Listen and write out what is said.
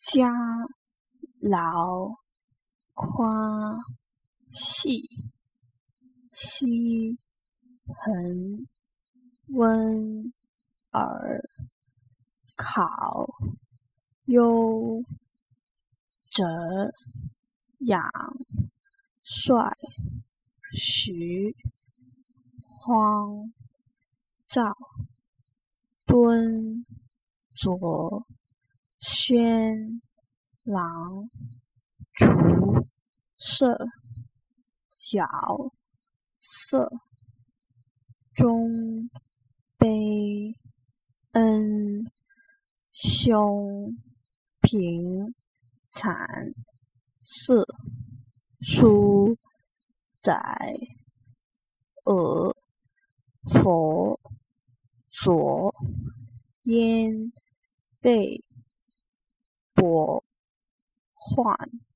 家劳夸细，西恒温尔考优则养帅徐荒赵敦卓宣郎竹射角色中卑恩凶平产四书载俄佛左燕贝伯患